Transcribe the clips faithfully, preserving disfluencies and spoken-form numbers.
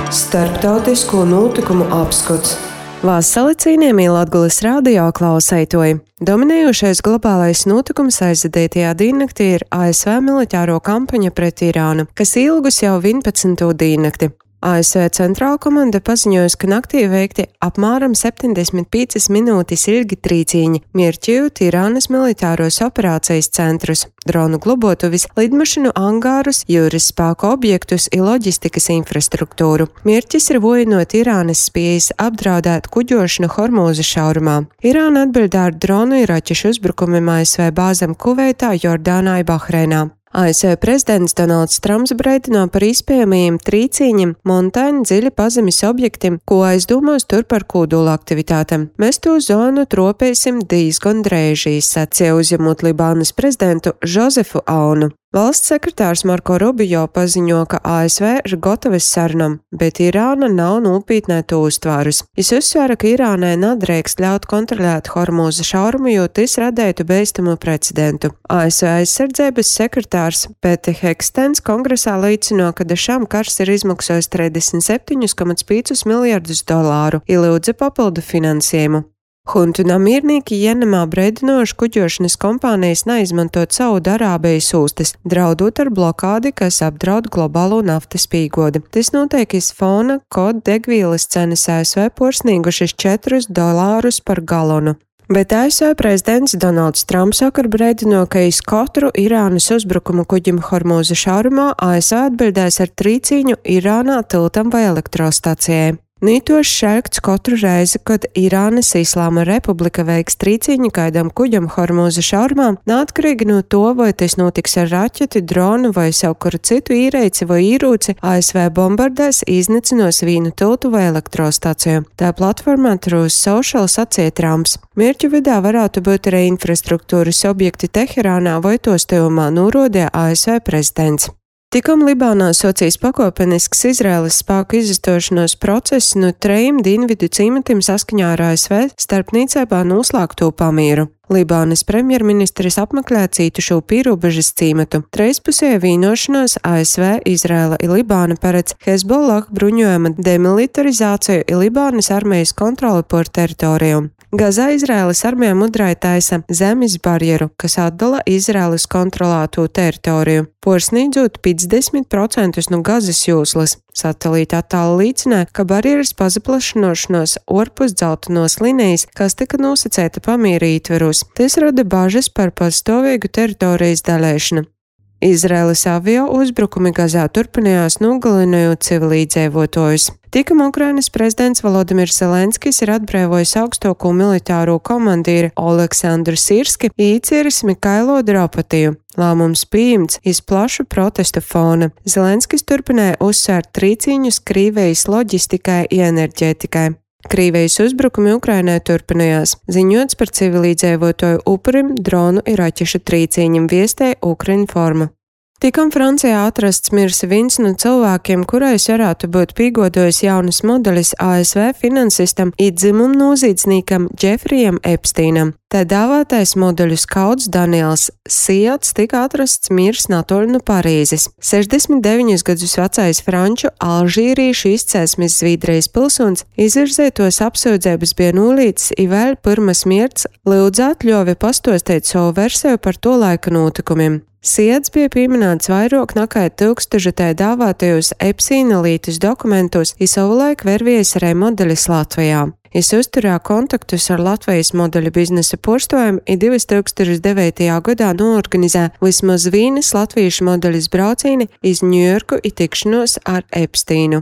Starptautisko notikumu apskats. Vasali cienījamie Latgules radio klausētoji. Dominējošais globālais notikums aizvadītajā diennakti ir A S V militāro kampaņa pret Irānu, kas ilgus jau vienpadsmito diennakti. A S V centrāla komanda paziņojusi, ka naktī veikti apmēram septiņdesmit piecas minūtes ilgi trīcīņi, mērķējot Irānas militāros operācijas centrus, dronu globotuvis, lidmašīnu angārus, jūras spēku objektus un loģistikas infrastruktūru. Mērķis ir vojinot Irānas spējas apdraudēt kuģošanu Hormūza šaurumā. Irāna atbildā ar dronu un raķešu uzbrukumiem A S V bāzēm Kuveitā, Jordānā un Bahreinā. A S V prezidents Donalds Trumps breidināja par iespējamajiem trīcīņiem, montāņu dziļi pazemes objektiem, ko aizdomos tur par kodola aktivitātēm. Mēs to zonu tropēsim diezgan drēži, sacīja uzņemot Libānas prezidentu Žozefu Aunu. Valsts sekretārs Marko Rubio paziņo, ka A S V ir gatavas sarunam, bet Irāna nav nopietnē to uztvērus. Es uzsvēru, ka Irānai nedrīkst ļaut kontrolēt Hormūza šaurumu, jo tas radētu bīstamu precedentu. A S V aizsardzības sekretārs Pete Hekstens kongresā liecino, ka dažām karš ir izmaksājis trīsdesmit septiņi komats pieci miljardus dolāru, ielūdza papildu finansējumu. Huntu namiernieki Jemenā breidinoši kuģošanas kompānijas neizmantot Saudarābijas ostas, draudot ar blokādi, kas apdraud globālo naftas pīgodi. Tas notiek iz fona, kad degvielas cenas A S V porsnīgušas četrus dolārus par galonu. Bet A S V prezidents Donalds Trumps vakar breidino, ka iz katru Irānas uzbrukumu kuģim Hormūza šaurumā A S V atbildēs ar trīcīņu Irānā tiltam vai elektrostacijai. Nītoši šelkts katru reizi, kad Irānas Islāma republika veiks trīcīņu kādam kuģam Hormūza šaurumā, neatkarīgi no to, vai tas notiks ar raķeti, dronu vai savu kuru citu īreici vai īrūci, A S V bombardēs iznicinos vīnu tiltu vai elektrostaciju. Tā platformā Truth Social sacīja Trumps. Mērķu vidā varētu būt arī infrastruktūras objekti Teherānā vai tos tuvumā norādīja A S V prezidents. Tikam Libānā socīs pakāpenisks Izraēlas spēku izistošanos process no trejiem dienvidu cīmatiem saskaņā ar A S V starpniecībā noslēgto pamieru. Libānas premjerministrs apmeklē cītušo pīrobežas cīmatu. Trīspusēja vienošanās A S V, Izraēla un Libāna paredz Hezbollah bruņojuma demilitarizāciju un Libānas armijas kontroli pār teritorijām. Gazā Izraēlas armija mudrāja taisa zemes barjeru, kas atdala Izraēlas kontrolēto teritoriju, porsnīdzot piecdesmit procentus no Gazas jūslas. Satelīta attāli līdzināja, ka barjeras pazaplašanošanos orpus dzeltenos linijas, kas tika nosacēta pamiera ietveros. Tas rada bažas par pastāvīgu teritorijas dalēšanu. Izraēlas avio uzbrukumi Gazā turpinājās, nogalinojot civilīdzīvotājus. Tikam Ukrainas prezidents Volodimirs Zelenskis ir atbrīvojis augstāko militāro komandīru Oleksandru Sirski un īcieris Mikailo Dropatiju. Lēmums pieņemts iz plašu protestu fona. Zelenskis turpināja uzsvērt trīcīņus Krīvijas loģistikai un enerģētikai. Krīvijas uzbrukumi Ukrainai turpinājās, ziņots par civilīdzīvotāju upurim, dronu un raķešu trīcīņiem, viestēja Ukrinforma. Tikam Francijā atrasts mirs viens no cilvēkiem, kurais varētu būt pīgodojis jaunas modelis A S V finansistam un dzimumu noziedzniekam Džefrijam Epsteinam. Tā dāvātais modeļu skauts Daniels Siats tika atrasts mirs natoļ no Parīzes. sešdesmit deviņus gadus vecais franču alžīriešu izcelsmes Zviedrijas pilsonis izvirzētos apsūdzības bija nolīdzis un vēl pirms mirts lūdza atļauvi pastostēt savu versiju par to laika notikumiem. Siets bija pieminēts vairāk nekā tūkstoši tā dāvātajos Epsteina lītas dokumentos un savulaik vervies arī modelis Latvijā. Es uzturēju kontaktus ar Latvijas modeļu biznesa porstojumu un divas tūkstoši devītajā gadā noorganizēju vismaz vienas latviešu modeļas braucieni iz Ņujorku un tikšanos ar Epsteinu.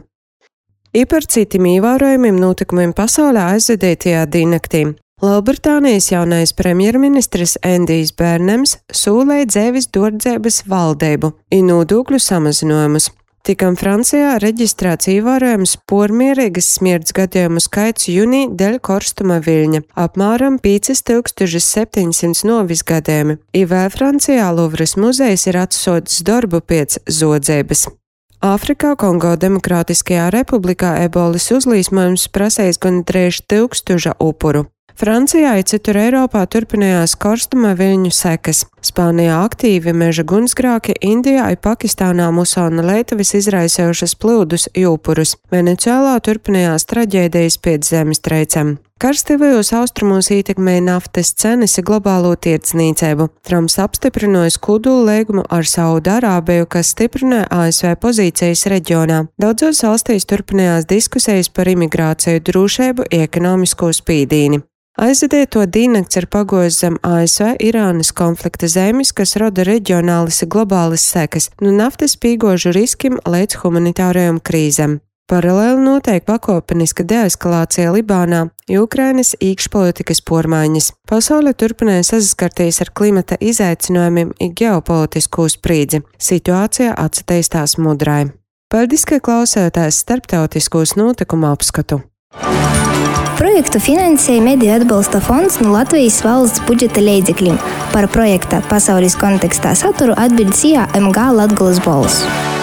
I par citiem ievērojumiem notikumiem pasaulē aizvadītajā diennaktī. Lielbritānijas jaunais premjerministrs Endijs Bērnems sūlēja dzēvis dordzēbas valdību un nodokļu samazinājumus. Tikam Francijā reģistrēts ievērojams pormierīgas smirds gadījumu skaits jūnī dēļ korstuma viļņa, apmēram pieci tūkstoši septiņi simti novis gadījumi. I vēl Francijā Luvras muzejs ir atsodzis darbu pēc zodzēbas. Āfrikā Kongo Demokrātiskajā republikā ebolas uzlīsmojums prasējis gan drēž tūkstoša upuru. Francijā un citur Eiropā turpinājās karstuma viļņu sekas. Spānijā aktīvi meža gunsgrāki, Indijā un Pakistānā musona leitavis izraisējušas plūdus jūpurus. Venecuēlā turpinājās traģēdijas pēc zemestrīcēm. Karstīvajos austrumos ietekmēja naftas cenas un globālo tirdzniecību. Trumps apstiprināja kodolu līgumu ar Saudārābiju, kas stiprināja A S V pozīcijas reģionā. Daudzos valstīs turpinājās diskusijas par imigrāciju, drošību un ekonomisko spīdīni. Aizvadēto diennakts ir pagojis zem A S V Irānas konflikta zemes, kas rada reģionālas un globālas sekas, no naftas pīgožu riskiem līdz humanitārajām krīzēm. Paralēli notiek pakopeniska deeskalācija Libānā, Ukrainas iekšpolitikas pormaiņas. Pasaule turpināja saskarties ar klimata izaicinājumiem un ģeopolitisku sprīdzi. Situācija atsatīstās mudrai. Paldies, ka klausētājs starptautiskos notikumu apskatu. Projektu finansēja Mediju atbalsta fonds no Latvijas valsts budžeta līdzekļiem. Par projekta pasaules kontekstā saturu atbild C I A M G Latgoles balss.